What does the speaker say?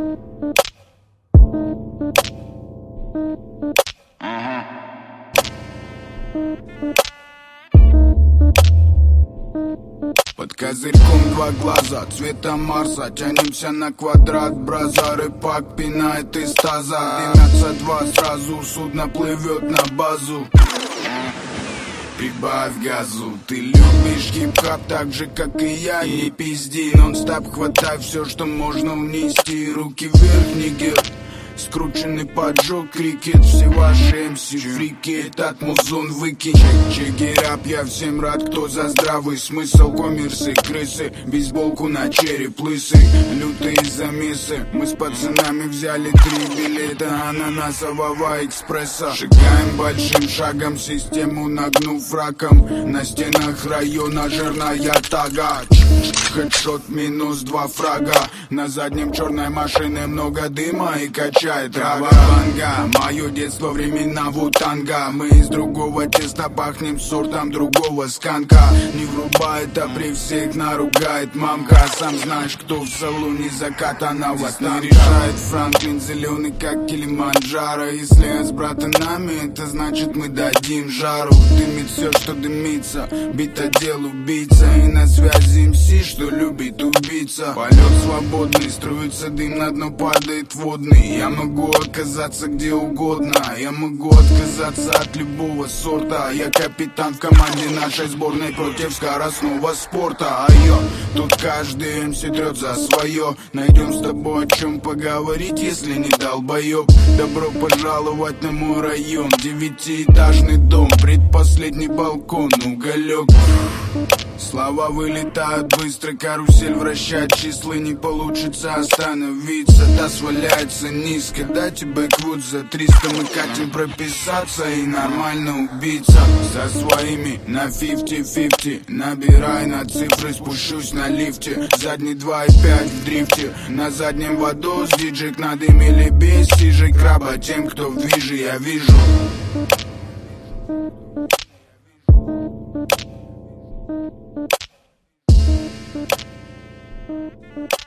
Под козырьком два глаза, цвета Марса. Тянемся на квадрат, браза. Рыбак пинает из таза. Дымятся два сразу, судно плывет на базу. Прибавь газу. Ты любишь хип-хап так же, как и я. Не пизди, нон-стоп хватай все, что можно унести. Руки вверх, нигер. Скрученный поджог, крикет. Все ваши МС фрики, этот музон выкинь. Чегерап, я всем рад, кто за здравый смысл. Коммерсы, крысы, бейсболку на череп лысый. Лютые замесы, мы с пацанами взяли 3 билета ананасового экспресса. Шагаем большим шагом, систему нагнув раком. На стенах района жирная тага. Хедшот минус 2 фрага. На заднем черной машины много дыма и качает трава. Банга, мое детство времена вутанга. Мы из другого теста пахнем сортом другого сканка. Не врубает, а при всех наругает мамка. Сам знаешь, кто в салоне закатанного станка. Не решает Франклин, зеленый как Килиманджаро. Если я с братанами, это значит мы дадим жару. Дымит все, что дымится, бит отдел убийца. И на связи МС, что любит убийца. Полет свободный, струится дым, на дно падает водный. Я могу оказаться где угодно, я могу отказаться от любого сорта. Я капитан в команде нашей сборной против скоростного спорта. А я тут каждый МС трет за свое. Найдем с тобой о чем поговорить, если не долбоеб. Добро пожаловать на мой район. 9-этажный дом, предпоследний балкон, уголек. Слова вылетают быстро, карусель вращать. Числы не получится остановиться. Да сваляется низко, дайте бэквуд за 300. Мы катим прописаться и нормально убиться. Со своими на 50-50. Набирай на цифры, спущусь на лифте. Задний 2,5 в дрифте. На заднем водос, диджей на дыме или без сижей краба. Тем, кто в движе, я вижу. Thank you.